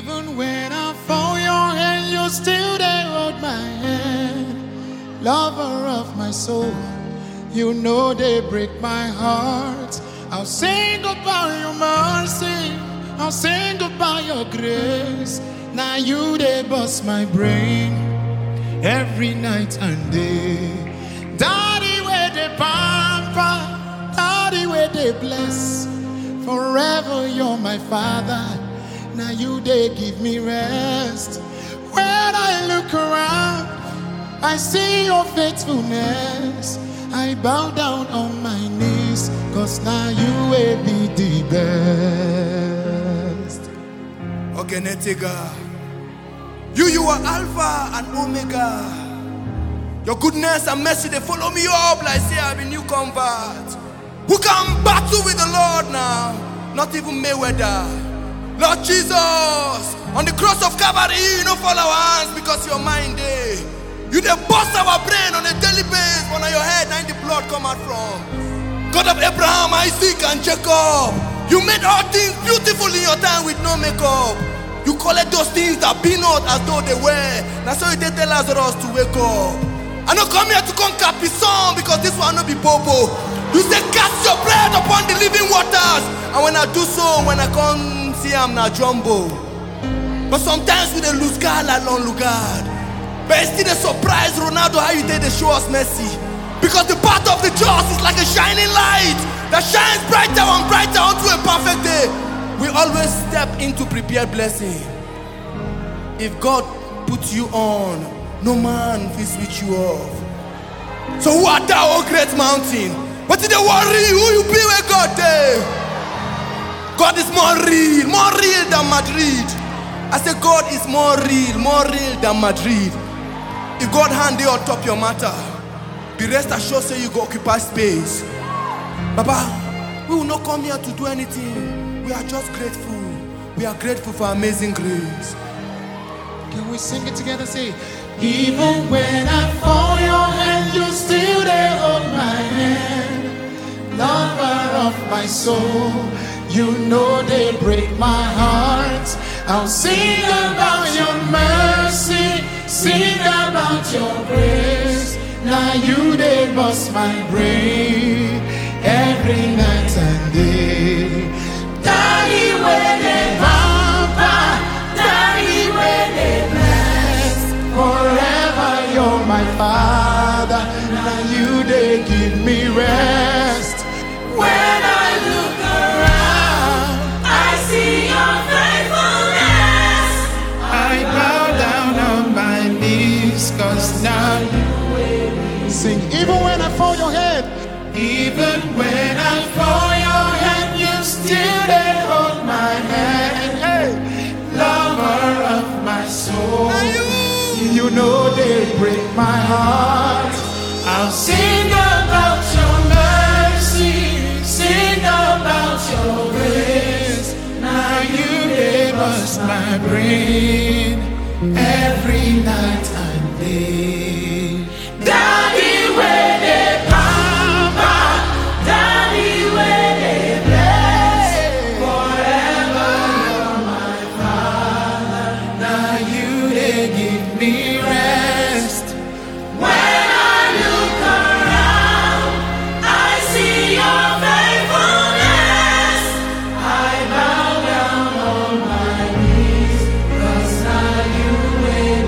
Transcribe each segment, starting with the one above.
Even when I fall your hand, you still there hold my hand. Lover of my soul, you know they break my heart. I'll sing about your mercy, I'll sing about your grace. Now you they bust my brain every night and day. Daddy where they pamper, daddy where they bless. Forever you're my father, now you they give me rest. When I look around, I see your faithfulness. I bow down on my knees, cause now you will be the best. Okay, Netiga. You are Alpha and Omega. Your goodness and mercy, they follow me up like say I'm a new convert. Who can battle with the Lord now? Not even Mayweather. Lord Jesus, on the cross of Calvary, you don't fall our hands because you're mine day. You dey bust our brain on a daily basis, but on your head, now the blood come out from. God of Abraham, Isaac, and Jacob, you made all things beautiful in your time with no makeup. You collect those things that be not as though they were. That's why you did tell Lazarus to wake up. I don't come here to conquer Pison because this one no be Bobo. You say cast your bread upon the living waters, and when I do so, when I come see I'm not jumbo. But sometimes we dey lose guard like long lugard. But it's still a surprise, Ronaldo, how you did they show us mercy. Because the path of the just is like a shining light that shines brighter and brighter onto a perfect day. We always step into prepared blessing. If God puts you on, no man will switch you off. So who art thou, O great mountain? But in the worry, who you be with God there? God is more real than Madrid. I say God is more real than Madrid. If God hand you on top your matter, be rest assured say you go occupy space. Baba, we will not come here to do anything. We are just grateful. We are grateful for amazing grace. Can we sing it together? Say, even when I fall your hand, you still there hold my hand. Lover of my soul, you know they break my heart. I'll sing about your mercy, sing about your grace. Now you they bust my brain every night and day. Daddy where they pamper, daddy where they bless. Forever you're my father, now you they give me rest. When I look around, I see your faithfulness. I bow down on my knees, cause now you will sing. Even when I fall your head, even when I fall your hand, you still there hold my hand. Hey, lover of my soul, you know they break my heart. I'll sing about your mercy, sing about your grace. Now you gave us my brain every night and day. Daddy where they pamper, daddy where they bless. Forever you're my father, now you they give me rest. When I look around, I see your faithfulness. I bow down on my knees, cause now you will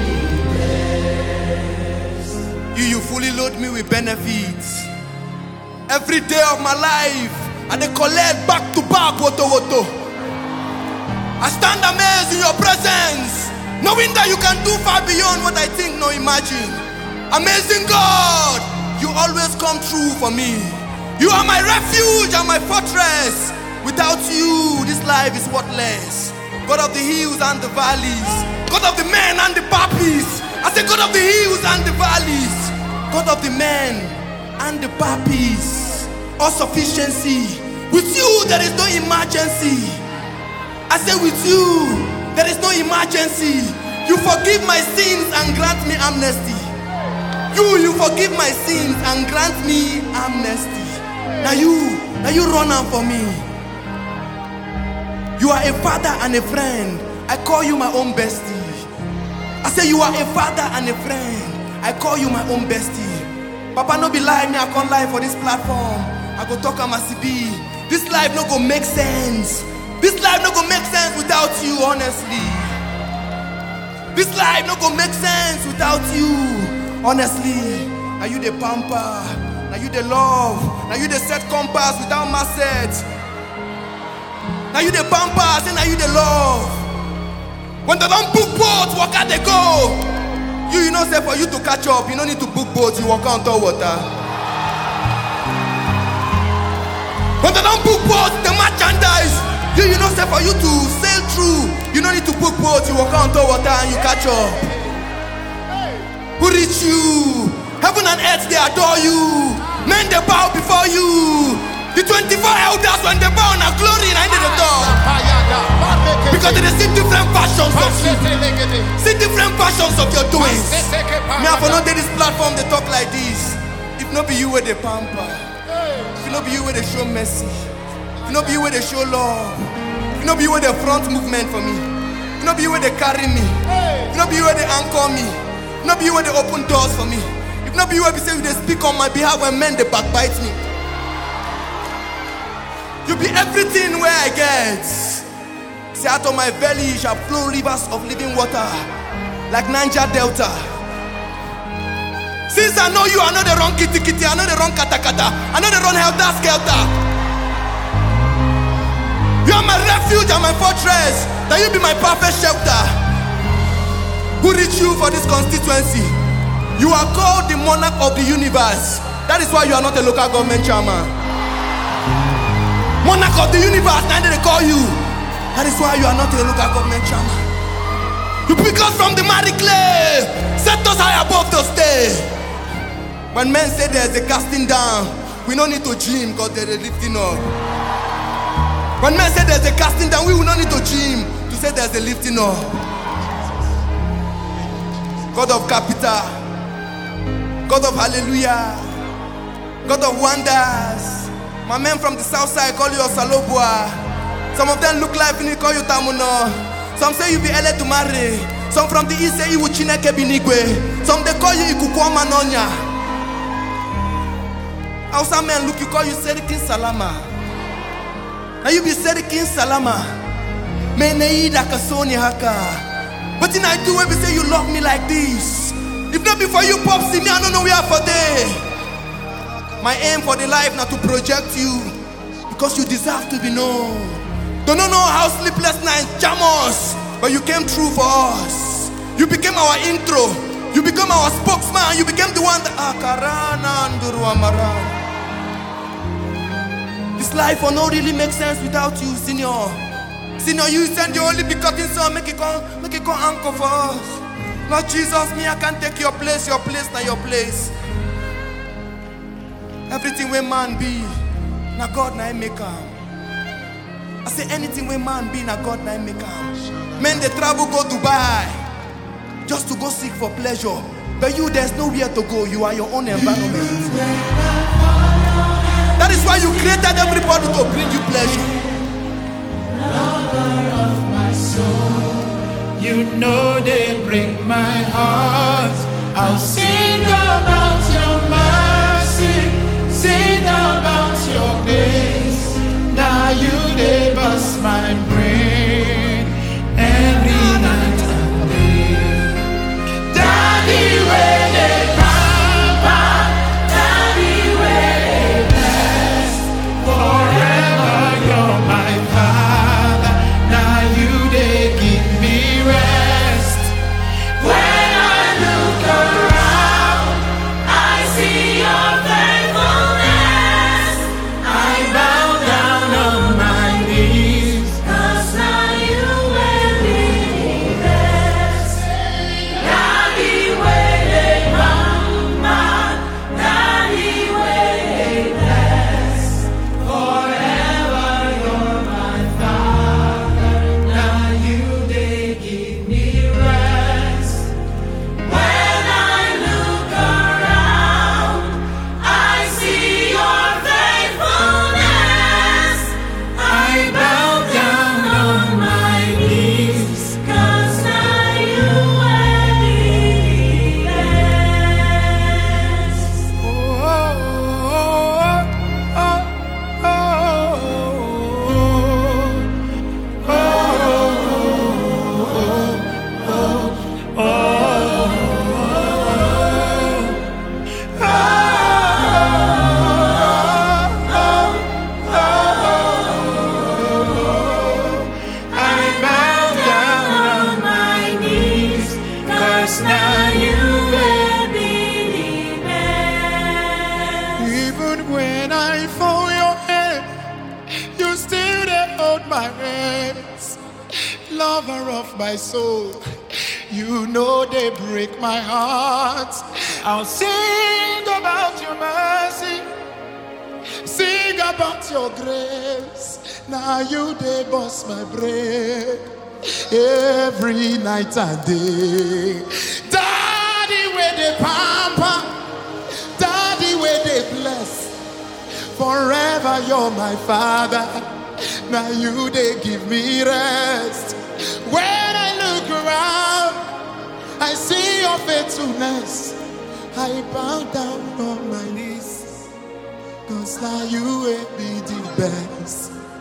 be blessed. You fully load me with benefits. Every day of my life, I dey collect back to back, woto. I stand amazed in your presence, knowing that you can do far beyond what I think nor imagine. Amazing God, you always come true for me. You are my refuge and my fortress. Without you, this life is worthless. God of the hills and the valleys, God of the men and the puppies. I say God of the hills and the valleys, God of the men and the puppies. All sufficiency. With you there is no emergency. I say with you there is no emergency. You forgive my sins and grant me amnesty. You forgive my sins and grant me amnesty. Now you run out for me. You are a father and a friend. I call you my own bestie. I say you are a father and a friend. I call you my own bestie. Papa no be lie, me I can't lie for this platform. I go talk am as e be. This life no go make sense. This life no go make sense without you, honestly. This life no go make sense without you, honestly. Now you the pamper, now you the love, now you the set compass without my set. Now you the pamper, say now you the love. When they don't book boats, walk out they go. You know say for you to catch up, you don't need to book boats, you walk on top water. When they don't book boats, the merchandise, you know say for you to sail through, you don't need to book boats, you walk on top water and you catch up. Who reach you? Heaven and earth, they adore you. Men, they bow before you. The 24 elders, when they bow in glory, and they talk. Because they see different versions of you. See different versions of your doings. Me, I for not take this platform, they talk like this. If not be you where they pamper. If not be you where they show mercy. If not be you where they show love. If not be you where they front movement for me. If not be you where they carry me. If not be you where they anchor me. If not be you where they open doors for me. If not be you where they say they speak on my behalf when men they backbite me. You be everything where I get. Say out of my belly shall flow rivers of living water, like Niger Delta. Since I know you, I know the wrong kitty kitty, I know the wrong kata kata, I know the wrong helter skelter. You are my refuge and my fortress, that you be my perfect shelter. Who reach you for this constituency? You are called the monarch of the universe. That is why you are not a local government chairman. Monarch of the universe, now they call you. That is why you are not a local government chairman. You pick us from the mighty clay, set us high above the stage. When men say there's a casting down, we don't need to gym because there's a lifting up. When men say there's a casting down, we will not need to gym to say there's a lifting up. God of capital, God of hallelujah, God of wonders. My men from the south side call you Osalobua. Some of them look like you call you Tamuno. Some say you be ele to marry. Some from the east say you Chineke Binigwe. Some they call you Ikukwama Nonya. Hausa men look, you call you Serikin Salama. Now you be Serikin Salama. Meneida Kasoni Haka. But in I do when we say you love me like this. If not before you pop see me, I don't know where for day. My aim for the life now to project you, because you deserve to be known. Don't know how sleepless nights jam us, but you came through for us. You became our intro. You became our spokesman. You became the one that this life will not really make sense without you, Senior. Senior, you send your only begotten son, make it come anchor for us. Lord Jesus, me I can't take your place not your place. Everything where man be, na God na make am. I say anything where man be, na God na make am. Men they travel go Dubai just to go seek for pleasure. But you, there's nowhere to go. You are your own environment. That is why you created everybody to bring you pleasure. Lover of my soul, you know they break my heart. I'll sing about your mercy. Sing about your grace. Now you they bust my brain every night and day. Daddy, where they pamper, Daddy, where they bless. Forever you're my Father. Now you they give me rest. When I look around. lover of my soul. You know they break my heart. I'll sing about your mercy, sing about your grace. Now you they bust my brain every night and day. Daddy where they pamper, daddy where they bless. Forever you're my father. Now you they give me rest. When I look around, I see your faithfulness. I bow down on my knees, 'cause now you will be the best.